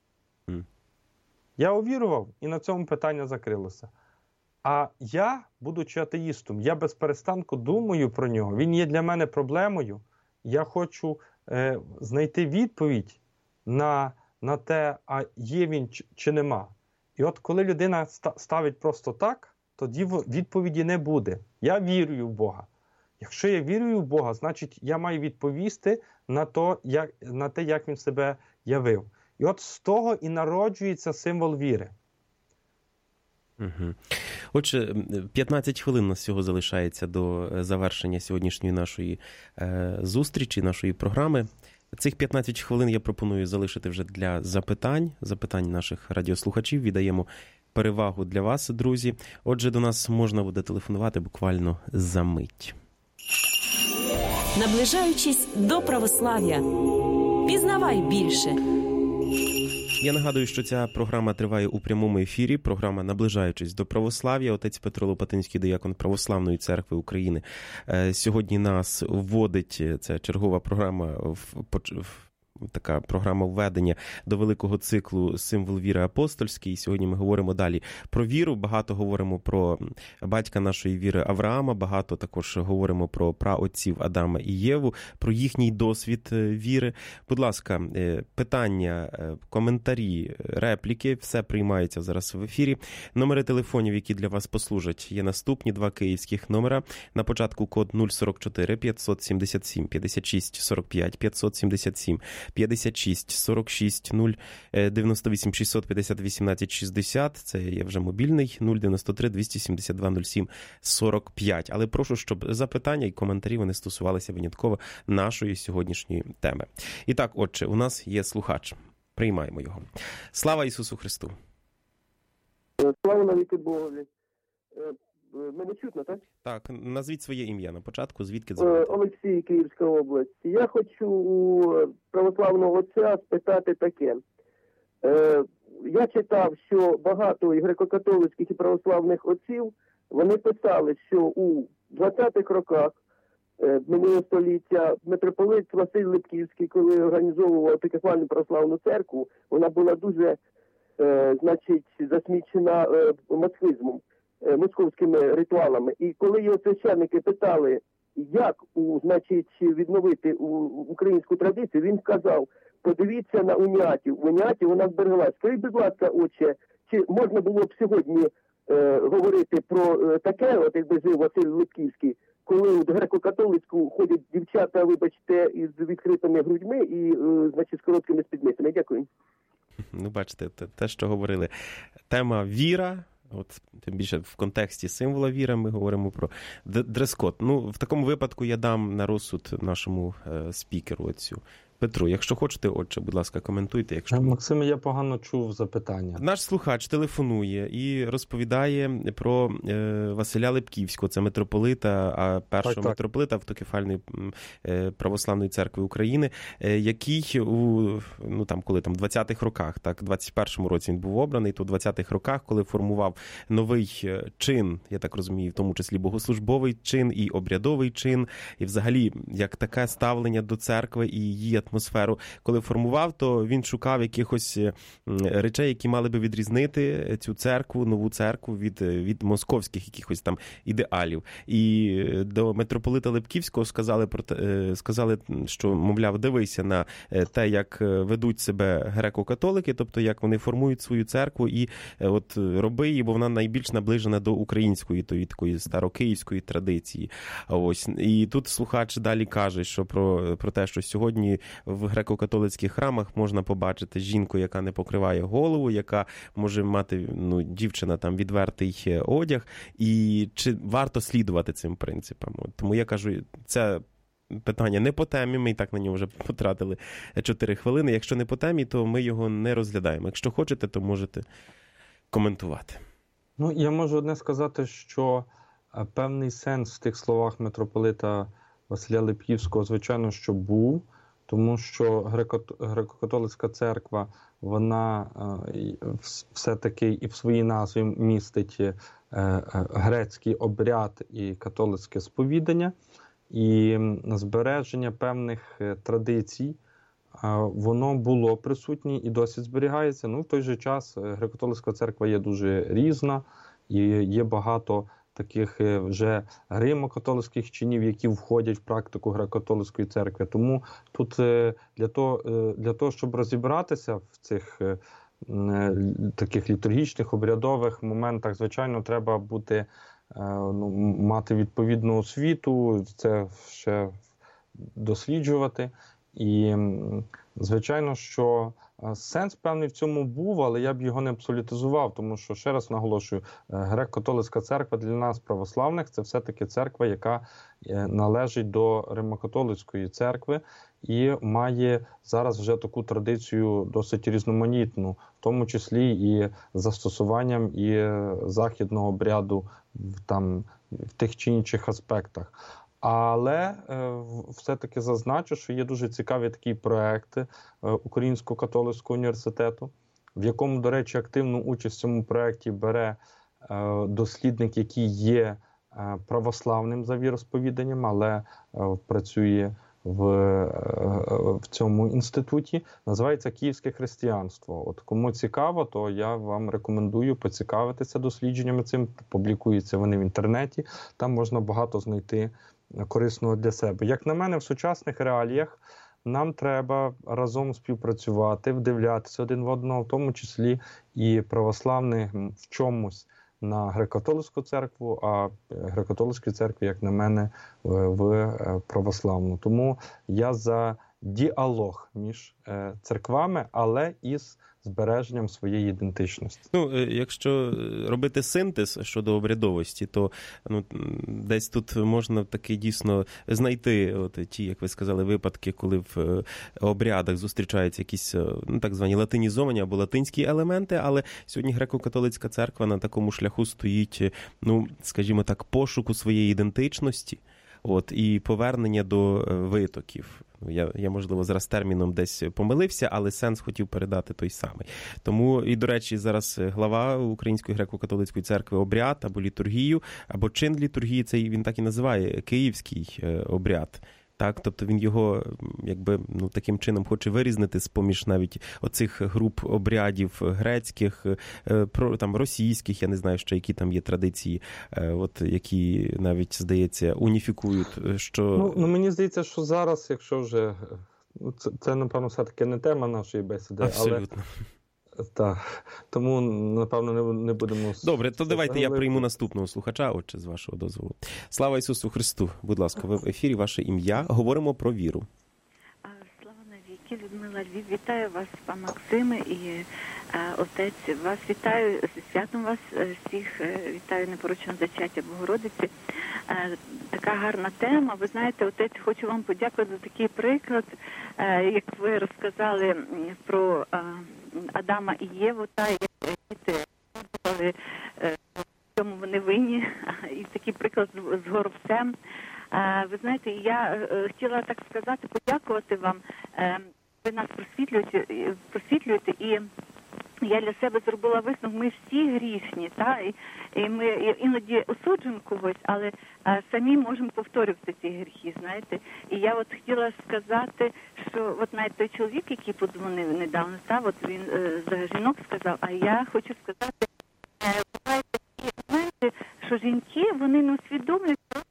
Я увірував, і на цьому питання закрилося. А я, будучи атеїстом, я без перестанку думаю про нього. Він є для мене проблемою. Я хочу знайти відповідь на те, а є він чи нема. І от коли людина ставить просто так, тоді відповіді не буде. Я вірую в Бога. Якщо я вірую в Бога, значить я маю відповісти на те, як він себе явив. І от з того і народжується символ віри. Угу. Отже, 15 хвилин у нас всього залишається до завершення сьогоднішньої нашої зустрічі, нашої програми. Цих 15 хвилин я пропоную залишити вже для запитань наших радіослухачів. Віддаємо перевагу для вас, друзі. Отже, до нас можна буде телефонувати буквально за мить. Наближаючись до православ'я, пізнавай більше. Я нагадую, що ця програма триває у прямому ефірі. Програма «Наближаючись до православ'я». Отець Петро Лопатинський, диякон Православної церкви України, сьогодні нас вводить, це чергова програма, така програма введення до великого циклу «Символ віри апостольський». І сьогодні ми говоримо далі про віру, багато говоримо про батька нашої віри Авраама, багато також говоримо про праотців Адама і Єву, про їхній досвід віри. Будь ласка, питання, коментарі, репліки, все приймається зараз в ефірі. Номери телефонів, які для вас послужать, є наступні: 2 київських номера. На початку код 044 577 56 45 577. 56 46 098 650 18 60. Це є вже мобільний 093 272 07 45. Але прошу, щоб запитання і коментарі вони стосувалися винятково нашої сьогоднішньої теми. І так, отже, у нас є слухач. Приймаємо його. Слава Ісусу Христу! Слава навіки Богові. Мене чутно, так? Так, назвіть своє ім'я на початку, звідки дзвоните? Олексій, Київська область. Я хочу у православного отця спитати таке. Я читав, що багато і греко-католицьких, і православних отців, вони писали, що у 20-х роках минулого століття митрополит Василь Липківський, коли організовував Автокефальну православну церкву, вона була дуже, засмічена москвизмом, московськими ритуалами. І коли його священники питали, як відновити українську традицію, він сказав: подивіться на уніатів. В уніаті вона збереглась. Скажіть, будь ласка, отче, чи можна було б сьогодні говорити про таке, от якби жив Василь Липківський, коли в греко-католицьку ходять дівчата, вибачте, із відкритими грудьми і, з короткими спідницями? Дякую. Ну, бачите, те, що говорили. Тема віра, от тим більше в контексті символа віра ми говоримо про дрес-код. Ну, в такому випадку я дам на розсуд нашому спікеру отцю. Петру, якщо хочете, отче, будь ласка, коментуйте. Максим, я погано чув запитання. Наш слухач телефонує і розповідає про Василя Липківського, це митрополита, першого митрополита Автокефальної православної церкви України, який коли 20-х роках, так, 21-му році він був обраний, то в 20-х роках, коли формував новий чин, я так розумію, в тому числі богослужбовий чин і обрядовий чин, і взагалі, як таке ставлення до церкви і її атмосферу, коли формував, то він шукав якихось речей, які мали би відрізнити цю церкву, нову церкву від московських якихось там ідеалів. І до митрополита Липківського сказали, що, мовляв, дивися на те, як ведуть себе греко-католики, тобто як вони формують свою церкву, і от роби її, бо вона найбільш наближена до української, тої такої старокиївської традиції. Ось. І тут слухач далі каже, що про те, що сьогодні в греко-католицьких храмах можна побачити жінку, яка не покриває голову, яка може мати, дівчина там відвертий одяг, і чи варто слідувати цим принципам. Тому я кажу, це питання не по темі, ми і так на нього вже потратили 4 хвилини. Якщо не по темі, то ми його не розглядаємо. Якщо хочете, то можете коментувати. Я можу одне сказати, що певний сенс в тих словах митрополита Василя Липківського, звичайно, що був, тому що греко-католицька церква, вона все-таки і в своїй назві містить грецький обряд і католицьке сповідання, і збереження певних традицій, воно було присутнє і досі зберігається. В той же час греко-католицька церква є дуже різна, і є багато таких вже римо-католицьких чинів, які входять в практику греко-католицької церкви. Тому тут для того, щоб розібратися в цих таких літургічних, обрядових моментах, звичайно, треба мати відповідну освіту, це ще досліджувати. І, звичайно, що сенс певний в цьому був, але я б його не абсолютизував, тому що, ще раз наголошую, греко-католицька церква для нас, православних, це все-таки церква, яка належить до Римо-католицької церкви і має зараз вже таку традицію досить різноманітну, в тому числі і застосуванням і західного обряду в тих чи інших аспектах. Але все-таки зазначу, що є дуже цікаві такі проекти Українського католицького університету, в якому, до речі, активну участь в цьому проекті бере дослідник, який є православним за віросповіданням, але працює в цьому інституті. Називається «Київське християнство». От кому цікаво, то я вам рекомендую поцікавитися дослідженнями цим. Публікуються вони в інтернеті, там можна багато знайти корисного для себе. Як на мене, в сучасних реаліях нам треба разом співпрацювати, вдивлятися один в одного, в тому числі і православних в чомусь на греко-католицьку церкву, а греко-католицьку церкву, як на мене, в православну. Тому я за діалог між церквами, але із збереженням своєї ідентичності. Якщо робити синтез щодо обрядовості, то десь тут можна таки дійсно знайти ті, як ви сказали, випадки, коли в обрядах зустрічаються якісь так звані латинізовані або латинські елементи, але сьогодні греко-католицька церква на такому шляху стоїть, скажімо так, пошуку своєї ідентичності, і повернення до витоків. Я, можливо, зараз терміном десь помилився, але сенс хотів передати той самий. Тому, і, до речі, зараз глава Української греко-католицької церкви обряд або літургію, або чин літургії, це він так і називає київський обряд. Так, тобто він його таким чином хоче вирізнити з-поміж навіть оцих груп обрядів грецьких, російських, я не знаю, що які там є традиції, які навіть, здається, уніфікують, що... Мені здається, що зараз, якщо вже... Це, напевно, все-таки не тема нашої бесіди, абсолютно. Так, тому, напевно, не будемо... Добре, то давайте я прийму наступного слухача, отче, з вашого дозволу. Слава Ісусу Христу! Будь ласка, ви в ефірі, ваше ім'я. Говоримо про віру. Слава навіки, Людмила Львів. Вітаю вас, пан Максиме і отець. Вас вітаю, зі святом вас всіх, вітаю непорочного зачаття Богородиці. Така гарна тема. Ви знаєте, отець, хочу вам подякувати за такий приклад, як ви розказали про Адама і Єву, як діти в цьому вони винні, і такий приклад з горобцем. Ви знаєте, я хотіла так сказати, подякувати вам. Ви нас просвітлюєте, і я для себе зробила висновок, ми всі грішні, і ми іноді осуджуємо когось, але самі можемо повторювати ці гріхи, знаєте. І я хотіла сказати, що навіть той чоловік, який подзвонив недавно, він за жінок сказав, а я хочу сказати, буває такі моменти, що жінки, вони не усвідомлюють просто,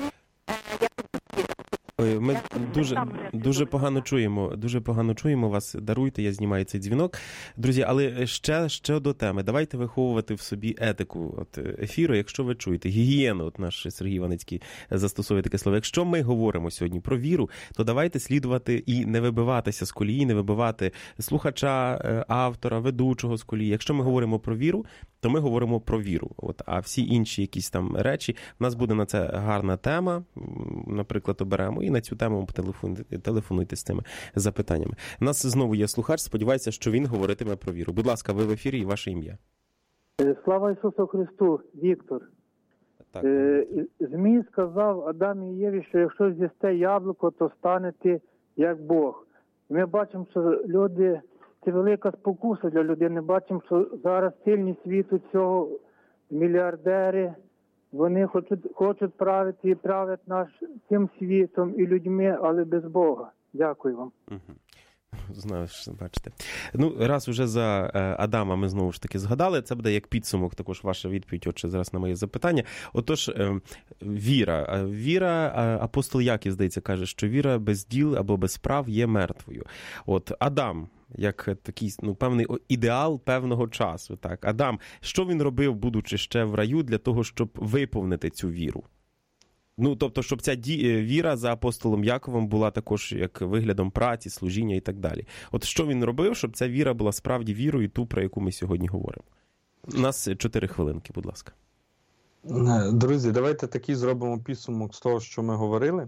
Ми дуже погано чуємо вас. Даруйте, я знімаю цей дзвінок. Друзі, але ще до теми. Давайте виховувати в собі етику ефіру, якщо ви чуєте. Гігієну, наш Сергій Іваницький застосовує таке слово. Якщо ми говоримо сьогодні про віру, то давайте слідувати і не вибиватися з колії, не вибивати слухача, автора, ведучого з колії. Якщо ми говоримо про віру, то ми говоримо про віру. А всі інші якісь там речі, в нас буде на це гарна тема, наприклад, оберемо, і на цю тему телефонуйте з цими запитаннями. У нас знову є слухач, сподіваюся, що він говоритиме про віру. Будь ласка, ви в ефірі і ваше ім'я. Слава Ісусу Христу, Віктор. Так. Змій сказав Адамі і Єві, що якщо з'їсте яблуко, то станете як Бог. Ми бачимо, що люди, це велика спокуса для людини. Бачимо, що зараз сильні світу цього мільярдери, вони хочуть правити і правлять цим світом і людьми, але без Бога. Дякую вам. Знаю, що бачите. Раз уже за Адама ми знову ж таки згадали, це буде як підсумок також ваша відповідь, отже, зараз на моє запитання. Отож, віра. Віра, апостол Яків, здається, каже, що віра без діл або без справ є мертвою. Адам, як такий, певний ідеал певного часу. Так. Адам, що він робив, будучи ще в раю, для того, щоб виповнити цю віру? Тобто, щоб ця віра за апостолом Яковом була також як виглядом праці, служіння і так далі. Що він робив, щоб ця віра була справді вірою, ту, про яку ми сьогодні говоримо? У нас 4 хвилинки, будь ласка. Друзі, давайте такий зробимо підсумок з того, що ми говорили.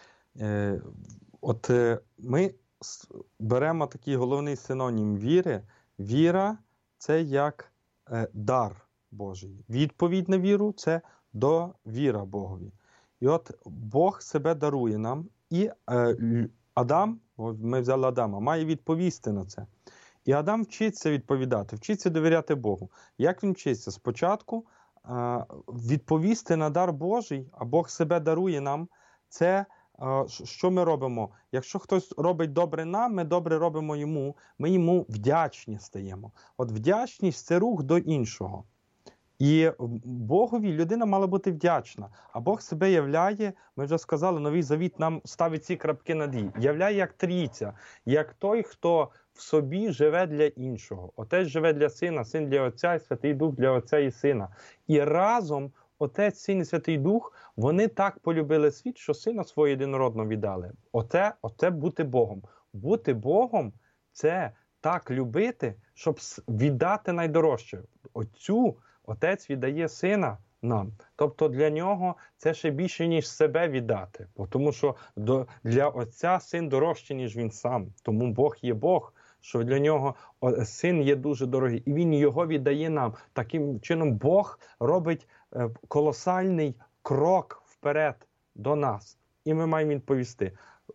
Ми беремо такий головний синонім віри. Віра – це як дар Божий. Відповідь на віру – це довіра Богові. І Бог себе дарує нам, і Адам, ми взяли Адама, має відповісти на це. І Адам вчиться відповідати, вчиться довіряти Богу. Як він вчиться? Спочатку відповісти на дар Божий, а Бог себе дарує нам, це що ми робимо? Якщо хтось робить добре нам, ми добре робимо йому, ми йому вдячні стаємо. Вдячність – це рух до іншого. І Богові людина мала бути вдячна. А Бог себе являє, ми вже сказали, Новий Завіт нам ставить ці крапки над «і». Являє як трійця, як той, хто в собі живе для іншого. Отець живе для Сина, Син для Отця, і Святий Дух для Отця і Сина. І разом Отець, Син і Святий Дух, вони так полюбили світ, що Сина свого єдинородного віддали. Оце бути Богом. Бути Богом – це так любити, щоб віддати найдорожче. Отець віддає Сина нам. Тобто для нього це ще більше, ніж себе віддати. Тому що для Отця Син дорожчий, ніж він сам. Тому Бог є Бог, що для нього Син є дуже дорогий. І він його віддає нам. Таким чином Бог робить колосальний крок вперед до нас. І ми маємо відповісти.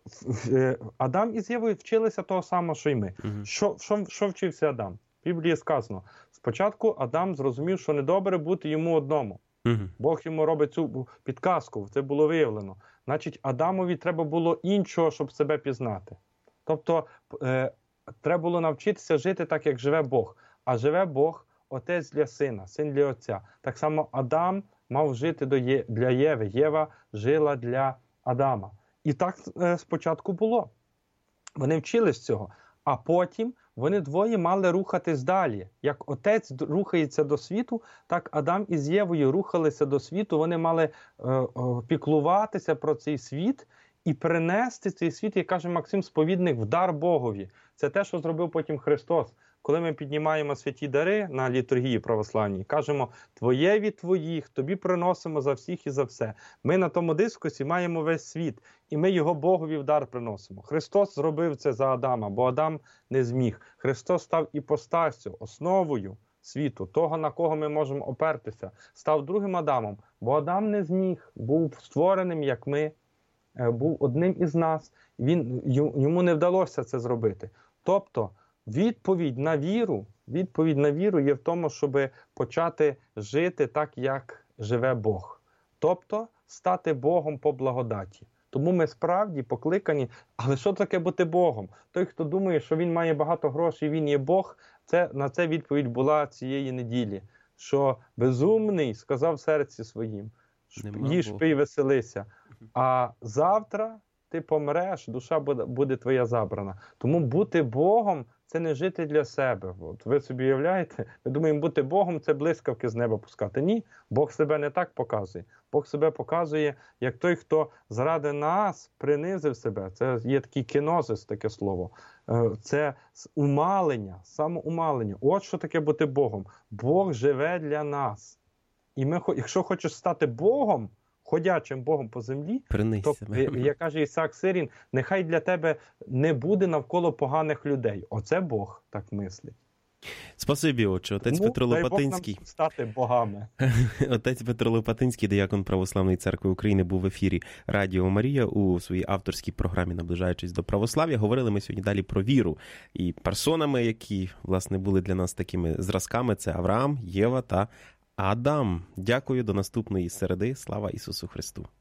Адам із Євою вчилися того самого, що й ми. Що вчився Адам? В Біблії сказано. Спочатку Адам зрозумів, що недобре бути йому одному. Бог йому робить цю підказку, це було виявлено. Значить, Адамові треба було іншого, щоб себе пізнати. Тобто, треба було навчитися жити так, як живе Бог. А живе Бог – Отець для Сина, Син для Отця. Так само Адам мав жити для Єви. Єва жила для Адама. І так спочатку було. Вони вчились цього. А потім вони двоє мали рухатись далі. Як Отець рухається до світу, так Адам із Євою рухалися до світу. Вони мали піклуватися про цей світ і принести цей світ, як каже Максим Сповідник, в дар Богові. Це те, що зробив потім Христос. Коли ми піднімаємо святі дари на літургії православній, кажемо «Твоє від твоїх, тобі приносимо за всіх і за все». Ми на тому дискусі маємо весь світ, і ми його Богові в дар приносимо. Христос зробив це за Адама, бо Адам не зміг. Христос став іпостасю, основою світу, того, на кого ми можемо опертися. Став другим Адамом, бо Адам не зміг, був створеним, як ми, був одним із нас. Йому не вдалося це зробити. Тобто, відповідь на віру є в тому, щоб почати жити так, як живе Бог. Тобто, стати Богом по благодаті. Тому ми справді покликані, але що таке бути Богом? Той, хто думає, що він має багато грошей, він є Бог, на це відповідь була цієї неділі. Що безумний сказав в серці своїм, їж, пий, веселися, а завтра ти помреш, душа буде твоя забрана. Тому бути Богом – це не жити для себе. От ви собі уявляєте? Ми думаємо, бути Богом – це блискавки з неба пускати. Ні, Бог себе не так показує. Бог себе показує, як той, хто заради нас принизив себе. Це є такий кенозис, таке слово. Це умалення, самоумалення. От що таке бути Богом. Бог живе для нас. І ми, якщо хочеш стати Богом, ходячим Богом по землі, то, як каже Ісаак Сирін, нехай для тебе не буде навколо поганих людей. Оце Бог так мислить. Спасибі, отче. Отець Петро Лопатинський. Бог нам стати богами. Отець Петро Лопатинський, диякон Православної церкви України, був в ефірі Радіо Марія у своїй авторській програмі «Наближаючись до православ'я». Говорили ми сьогодні далі про віру. І персонами, які, власне, були для нас такими зразками, це Авраам, Єва та Адам. Дякую, до наступної середи. Слава Ісусу Христу!